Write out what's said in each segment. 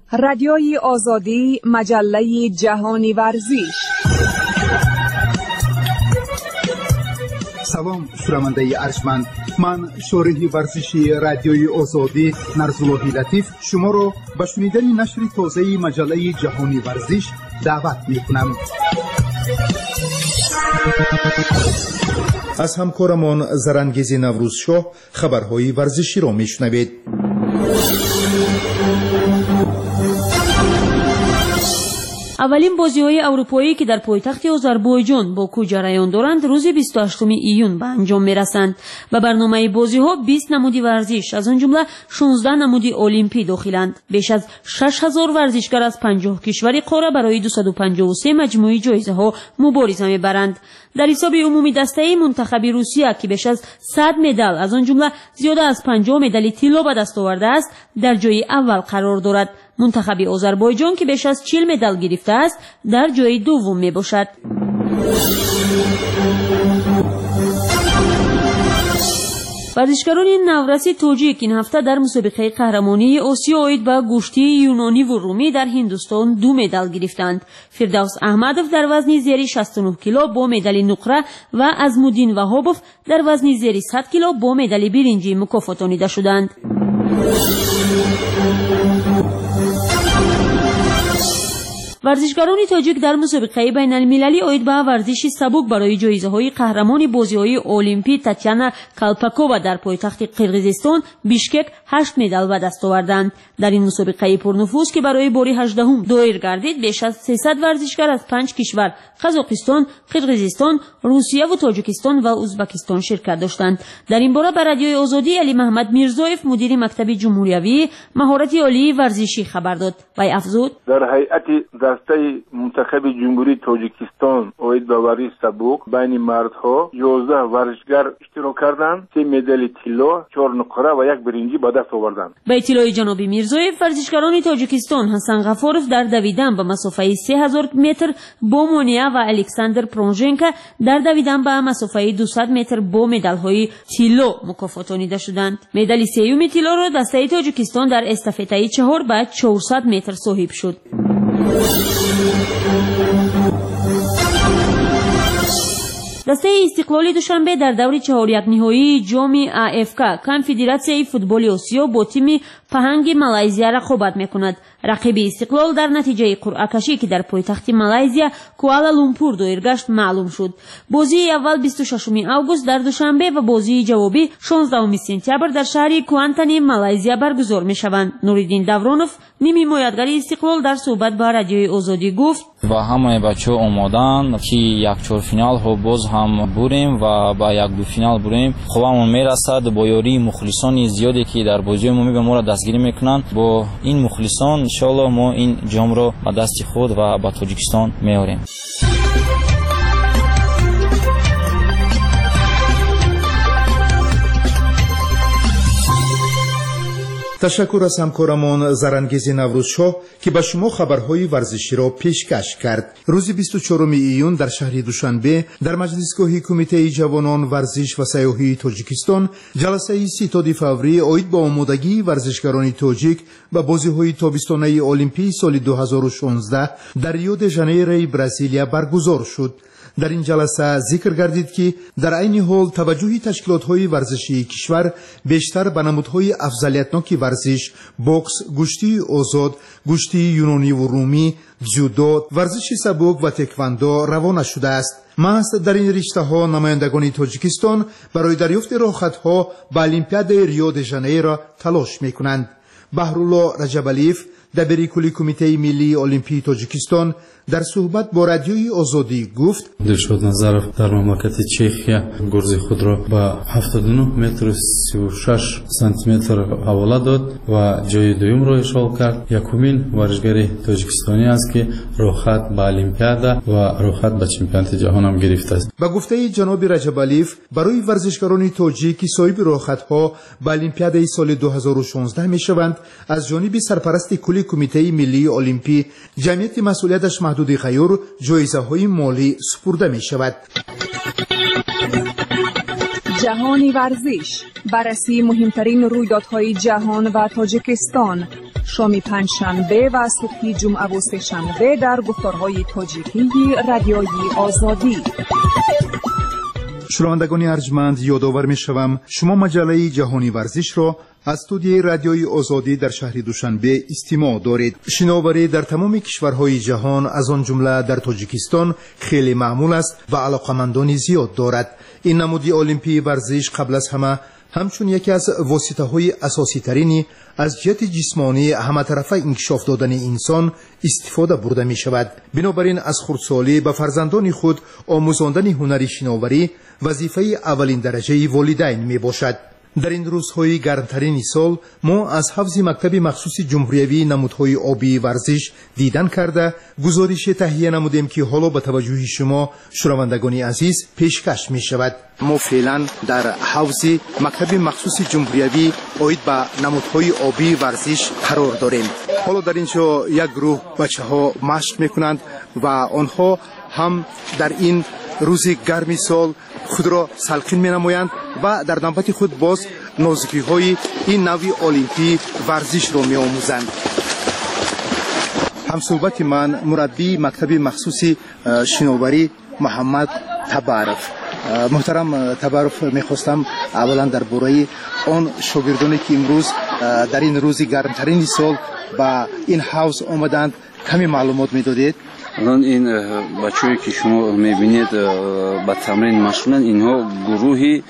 رادیوی آزادی، مجله جهانی ورزش. سلام شنونده ارجمند، من شارح ورزشی رادیوی آزادی نرزاللهی لطیف شما را به شنیدن نشر تازه مجله جهانی ورزش دعوت می‌کنم. از همکارمان زرانگیز نوروزشاه خبرهای ورزشی را میشنوید. اولین بازی‌های اروپایی که در پایتخت آذربایجان باکو جریان دارند روز 28 ایون به انجام می‌رسند. به برنامه بازی‌ها 20 نمود ورزش از آن جمله 16 نمود المپی داخلند. بیش از 6000 ورزشکار از 50 کشور قاره برای 253 مجموعه جایزه‌ها مبارزه می‌برند. در حساب عمومی دسته منتخب روسیه که بیش از 100 مدال از آن جمله زیاده از 50 مدال طلا به دست آورده است در جای اول قرار دارد. منتخب آذربایجان که بیش از 40 مدال گرفته است در جای دوم می باشد. ورزشکاران نورس تاجیک این هفته در مسابقه قهرمانی آسیا عاید به گشتی یونانی و رومی در هندوستان 2 مدال گرفتند. فردوس احمدوف در وزن زیر 69 کیلو با مدال نقره و عظمالدین وهابوف در وزن زیر 100 کیلو با مدال برنجی مکافاتانیده شدند. ورزشکاران تاجیک در مسابقه بین المللی عاید به ورزش سبک برای جایزه‌های قهرمان بازی‌های المپی تاتیانا کالپاکووا در پایتخت قرقیزستان بیشکک 8 مدال به دست آوردند. در این مسابقه پرنفوذ که برای بار 18 دایر گردید بیش از 300 ورزشکار از 5 کشور قزاقستان، قرقیزستان، روسیه و تاجیکستان و ازبکستان شرکت داشتند. در این باره به رادیوی آزادی علی محمد میرزایف مدیر مکتب جمهوریوی مهارت عالی ورزشی خبر داد و افزود در هیئت دسته منتخب جمهوری تاجیکستان عاید به ورزش سبک بین مردها 11 ورزشگر اشتراک کردند. 3 مدال طلا، 4 نقره و 1 برنجی به دست آوردند. به اطلاع جناب میرزایف ورزشکاران تاجیکستان حسن غفاروف در دویدن به مسافه 3000 متر با مونیا و الکساندر پرونژنکا در دویدن به مسافه 200 متر با مدال‌های طلا مکافاتانیده شدند. مدال سوم طلا را دسته تاجیکستان در استافته 4 به 400 متر صاحب شد. دسته استقلال دوشنبه در دور 4 نهایی جام AFC کنفدراسیای فوتبال آسیا با تیم پهنگ مالایزیا رقابت میکند. رقیب استقلال در نتیجه قرعه کشی که در پایتخت مالایزیا کوالالامپور دایر گشت معلوم شد. بازی اول 26 آگوست در دوشنبه و بازی جوابی 16 سپتامبر در شهر کوانتانی مالایزیا برگزار میشوند. نوریدین دورانوف نیمی حمایتگر استقلال در صحبت با رادیوی آزادی گفت و همه بچه اومدن که یک چهارفینال ها باز هم بریم و با یک دو فینال بریم. خوبمون میرسد با یاری مخلصان زیادی که در بازی عمومی به ما را دستگیری میکنن. با این مخلصان ان شاء الله ما این جام را به دست خود و به تاجیکستان میاریم. تشکر از همکارمان زرانگیز نوروزشاه که به شما خبرهای ورزشی را پیشکش کرد. روز 24 ایون در شهر دوشنبه در مجلسگاه کمیته جوانان ورزش و سیاحی تاجیکستان جلسه ستاد فوری عاید به آمادگی ورزشکاران تاجیک و بازی‌های تابستانه المپی سال 2016 در ریو د ژانیرو برزیلیا برگزار شد. در این جلسه ذکر گردید که در عین حال توجه تشکیلات‌های ورزشی کشور بیشتر به نمودهای افضلیتناک ورزش، بوکس، گشتی آزاد، گشتی یونانی و رومی، جودو، ورزش سبک و تکواندو روانه شده است. محض در این رشته‌ها نمایندگان تاجیکستان برای دریافت راحت‌ها به المپیاد ریو د ژانیرو تلاش می‌کنند. بهرالله رجبالیف دبیر کل کمیته ملی المپی تاجیکستان در صحبت با رادیوی آزادی گفت دلشاد نظرов در مملکت چخیا گرز خود را با 79 متر و 36 سانتی متر حواله داد و جای دوم را اشغال کرد. یکمین ورزشگر تاجیکستانی است که راحت به المپیاد و راحت به چمپیونات جهان هم گرفته است. با گفته جناب رجبالیف برای ورزشکاران تاجیک صاحب راحت‌ها به المپیاد سال 2016 میشوند از جانب سرپرست کل کمیته ملی المپی جمعیت مسئولیتش محدود غیور جایزه‌های مالی سپرده می‌شود. جهانی ورزش، بررسی مهمترین رویدادهای جهان و تاجیکستان، شام پنجشنبه و صبح جمعه و سه‌شنبه در گفتارهای تاجیکی رادیوی آزادی. شنوندگان ارجمند، یادآور می‌شوم شما مجله جهانی ورزش را از استودیوی رادیوی آزادی در شهر دوشنبه استماع دارید. شناوری در تمام کشورهای جهان از آن جمله در تاجیکستان خیلی معمول است و علاقمندان زیاد دارد. این نمودی المپی ورزش قبل از همه همچون یکی از واسطه‌های اساسی ترینی از جهت جسمانی همه طرفه انکشاف دادن انسان استفاده برده می شود. بنابراین از خردسالی به فرزندان خود آموزاندن هنر شناوری وظیفه اولین درجه والدین می باشد. در این روزهای گرمترین سال ما از حفظ مکتب مخصوص جمهوریوی نمودهای آبی ورزش دیدن کرده گزارش تهیه نمودیم که حالا به توجه شما شنوندگان عزیز پیشکش می شود. ما فعلا در حوض مکتب مخصوص جمهوریوی اوید به نمودهای آبی ورزش قرار داریم. حالا در اینجا یک گروه بچه ها مشق میکنند و آنها هم در این روز گرمی سال خود را سلقین می نمایند و در نوبت خود باز نازکی های این نوع المپی ورزش را می آموزند. همصحبت من مربی مکتب مخصوص شناوری محمد تبارف. محترم تبارف، میخواستم اولا در باره آن شاگردانی که امروز در این روز گرمترین سال با این حوض آمدند کمی معلومات میدادید؟ الان این بچه‌ای که شما میبینید با تمرین مشغولن، اینها گروهی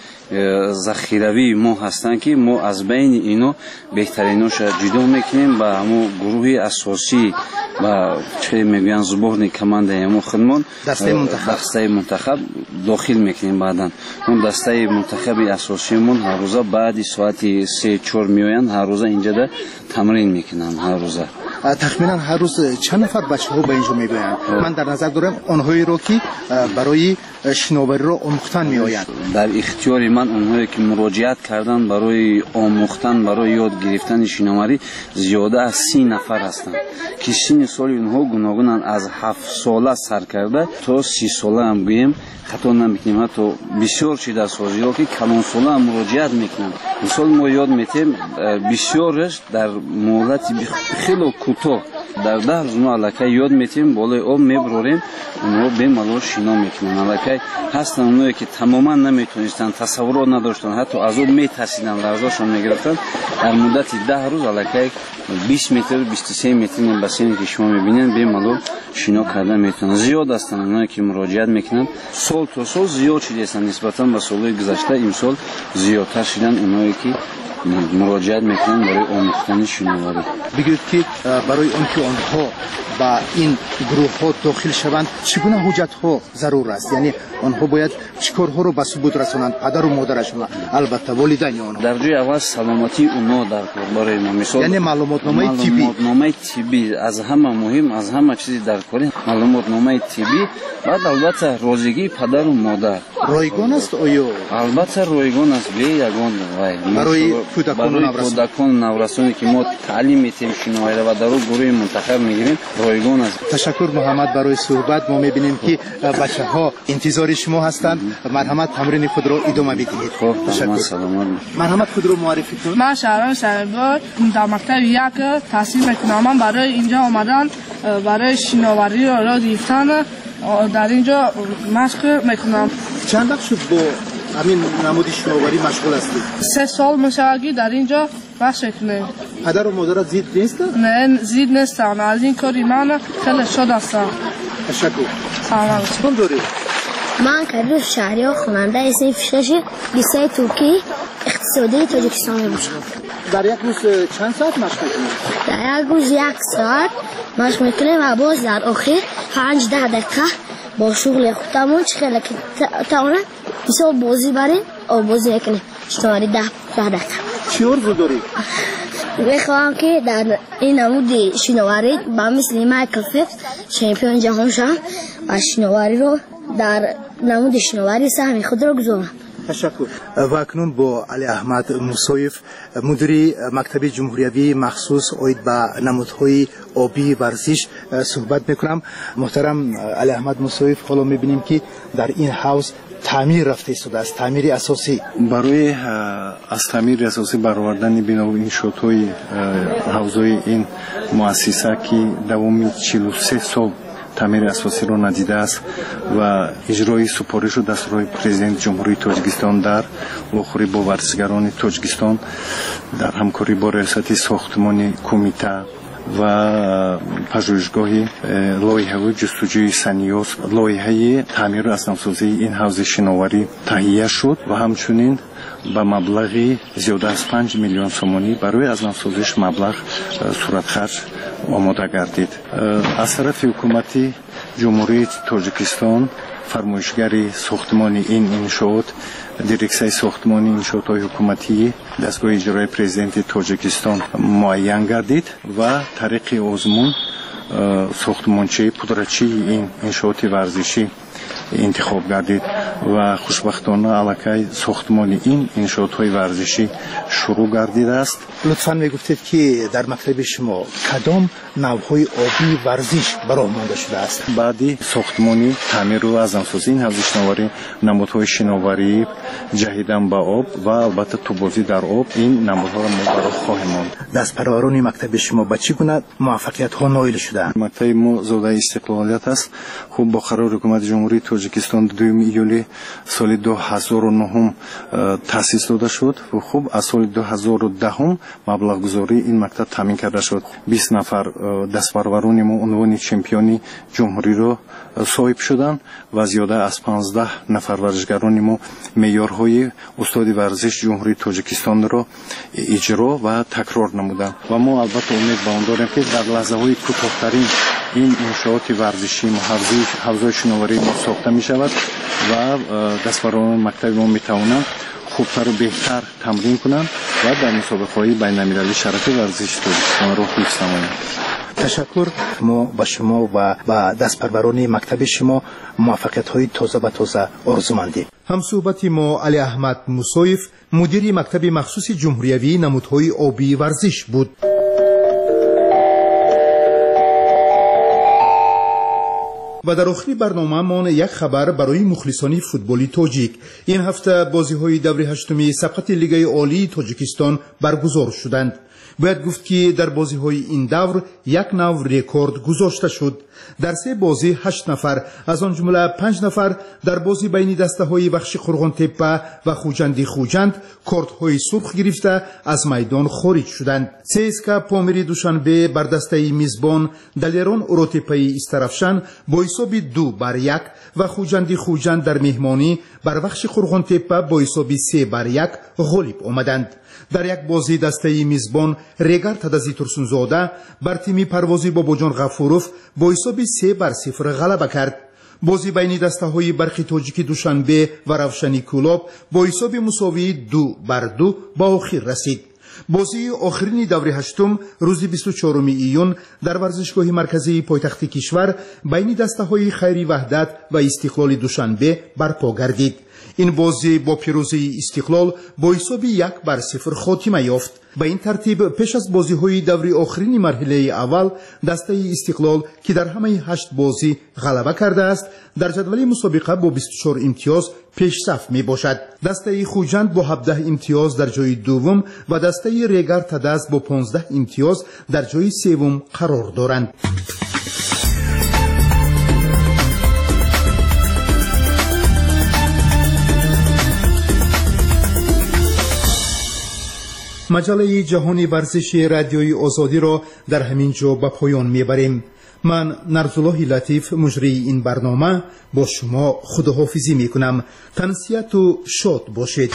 ذخیروی ما هستند که ما از بین اینا بهتریناش جدا میکنیم و همون گروهی اساسی و چه میگوین زبان کمانده ما خودمون دسته منتخب داخل میکنیم. بعدن اون دسته منتخب اساسیمون هر روز بعد ساعت 3-4 میآیند، هر روز اینجا ده تمرین میکنن. هر روز تخمینا هر روز چند نفر بچه ها به اینجا میبینند؟ من در نظر دارم آنهایی رو که برای شناوری رو آموختن میآیند. در اختیار من اونهایی که مراجعت کردن برای آموختن، برای یاد گرفتن شناوری زیاده از 30 نفر هستند که سن سال اونها گوناگونن، از 7 ساله سر کرده تا 30 ساله هم گویم خطا نمیکنیم. حتی بسیار چیز اساسی ها که کلان ساله هم مراجعت میکنن. مثال ما یاد میتیم بسیارش در مهلت خیلی کوتاه در 10 روز ما علاقه یاد میتیم بالای آب میبروریم، اونها به ملال شنا میکنن. علاقه هستن اونایی که تماما نمیتونستن، تصور نداشتن، حتی از آب میترسیدن، لرزاشون میگرفتن. در مدت 10 روز علاقه 20 متر 23 متر بسینی که شما میبینید به ملال شنا کرده میتونن. زیاد هستن اونایی که مراجعت میکنن، سال تا سال زیاد شده هستن نسبتا به سالهای گذشته. امسال زیادتر شدن اونایی که مراجعت میکنن برای آموختن شناوری. بگید که برای آنکه آنها با این گروه ها داخل شوند چگونه حجت ها ضرور است؟ یعنی آنها باید چیکارها رو به ثبوت رسانند؟ پدر و مادرشون، البته والدین آنها. در جای اول سلامتی اونها در کار برای ما. مثال یعنی معلومات طبی از همه مهم، از همه چیزی در کار معلومات طبی. بعد البته رازیگی پدر و مادر رایگان است. آیا البته رایگان است به یگان برای کودکان نورسانی که ما تعلیم میتیم شناوری و در گروه منتخب میگیریم رایگان است. تشکر محمد برای صحبت. ما میبینیم که بچه ها انتظار شما هستند. مرحمت تمرین خود را ادامه بدهید. تشکر. مرحمت خود رو معرفی کن. من شهرام شهربار در مکتب یک تحصیل میکنم. من برای اینجا آمدن برای شناوری را گرفتن در اینجا مشق میکنم. چند وقت شد با همین نمود شناوری مشغول هستید؟ 3 سال میشه در اینجا مشق میکنم. پدر و مادر زید نیست؟ نه زید نیستن. از این کاری من خیلی شاد هستم. تشکر. سلام. چطور داری؟ من کدر شهریار خواننده صنف 6 لیسه ترکی اقتصادی تاجیکستان میشم. در یک روز چند ساعت مشق میکنید؟ در یک روز 1 ساعت مشق میکنیم و باز در آخر 5-10 دقیقه با شغل خودمون خیلی که تاونه مثلا بازی بریم و بازی میکنیم شناوری 10 دقیقه. چی آرزو داری؟ میخواهم که در این نمود شناوری با مثل مایکل فیلپس چمپیون جهان شوم و شناوری رو در نمود شناوری سهم خود را گذارم. تشکر. و اکنون با علی احمد موسویف مدیر مکتب جمهوریوی مخصوص اوید به نمودهای آبی ورزش صحبت میکنم. محترم علی احمد موسویف، حالا میبینیم که در این حوض تعمیر رفته است از تعمیر اساسی برای از تعمیر اساسی برآوردن بنا انشاءات حوزه این مؤسسه که دوام 43 سال تعمیر اساسی را ندیده است و اجرای سپارش و دستورهای پرزیدنت جمهوری تاجیکستان در واخوری با ورزشگران تاجیکستان در همکاری با ریاست ساختمان کمیته و پژوهشگاه لایحه جستجوی سنیاس لایحه تعمیر اسنادسازی این حوزه شناوری تهیه شد و همچنین با مبلغی زیاده از 5 میلیون سومانی برای اسنادسازیش مبلغ صورت خرج آماده گردید. از طرف حکومت جمهوری تاجیکستان فرمایشگر ساختمان این انشاءات دیرکسیون ساختمان انشاءات حکومتی دستگاه اجرایی پرزیدنت تاجیکستان معین گردید و طریق آزمون ساختمانچه پودرچی این انشاءات ورزشی انتخاب گردید و خوشبختانه الکی ساختمان این انشاءات ورزشی شروع گردیده است. لطفاً میگفتید که در مکتب شما کدام نوع‌های آبی ورزش برای مانده شده است؟ بعدی ساختمانی تعمیر و اسنادسازی این حوزه شناوری نمودهای شناوری جهیدن به آب و البته توبازی در آب این نمودها را ما برای خواهیم ماند. دستپروری مکتب شما به چه گونه موفقیت‌ها نایل شده؟ مکتب ما زاده استقلالیت است. خب با قرار حکومت جمهوری تاجیکستان 2 ایولی سال 2009 تأسیس داده شد و خب از سال 2010 مبلغ گذاری این مکتب تامین کرده شد. 20 نفر دستپروران ما عنوان چمپیونی جمهوری را صاحب شدند و زیاده از 15 نفر ورزشگران ما معیارهای استاد ورزش جمهوری تاجیکستان را اجرا و تکرار نمودند و ما البته امید به آن داریم که در لحظه‌های کوتاه‌ترین این انشاءات ورزشی حوزه شناوری ما ساخته می شود و دستپروران مکتب ما می توانند خوبتر و بهتر تمرین کنند و در مسابقه‌های بین‌المللی شرف ورزش تاجیکستان را حفظ نمایند. تشکر. ما با شما و با دستپروران مکتب شما موفقیت‌های تازه و تازه آرزومندیم. همصحبت ما علی احمد موسویف مدیر مکتب مخصوص جمهوریوی نمودهای آبی ورزش بود. و در آخر برنامه من یک خبر برای مخلصان فوتبالی تاجیک. این هفته بازی‌های دور هشتم سبقت لیگ عالی تاجیکستان برگزار شدند. باید گفت که در بازی‌های این دور یک نوع رکورد گذاشته شد. در 3 بازی 8 نفر از آن جمله 5 نفر در بازی بین دسته‌های بخش قرغان تپه و خوجند کارت‌های سرخ گرفته از میدان خارج شدند. CSKA پامیر دوشنبه بر دسته میزبان دلیران اروتپایی استرافشان با حساب 2-1 و خوجند در مهمانی بر بخش قرغان تپه با حساب 3-1 غالب آمدند. در یک بازی دسته میزبان ریگر تدزی ترسونزاده بر تیم پروازی باباجان غفوروف با حساب 3-0 غلبه کرد. بازی بین دسته‌های برخی تاجیکی دوشنبه و روشنی کلاب با حساب مساوی 2-2 با آخر رسید. بازی آخرین دور هشتم روز 24 ایون در ورزشگاه مرکزی پایتخت کشور بین دسته‌های خیری وحدت و استقلال دوشنبه برپا گردید. این بازی با پیروزی استقلال با حساب 1-0 خاتمه یافت. به این ترتیب پیش از بازی‌های دوری آخرین مرحله اول دسته استقلال که در همه 8 بازی غلبه کرده است در جدول مسابقه با 24 امتیاز پیش صف می باشد. دسته خوجند با 17 امتیاز در جای دوم و دسته ریگر تدز با 15 امتیاز در جای سوم قرار دارند. مجله جهانی ورزش رادیوی آزادی را در همین جا به پایان میبریم. من نرزالله لطیف مجری این برنامه با شما خداحافظی میکنم. تنسیت و شاد باشید.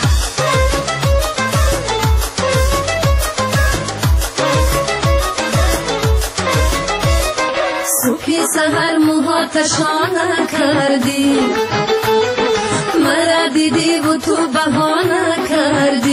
صبحی سحر موهاتشان کردی مرا دیدی و تو بهانه کردی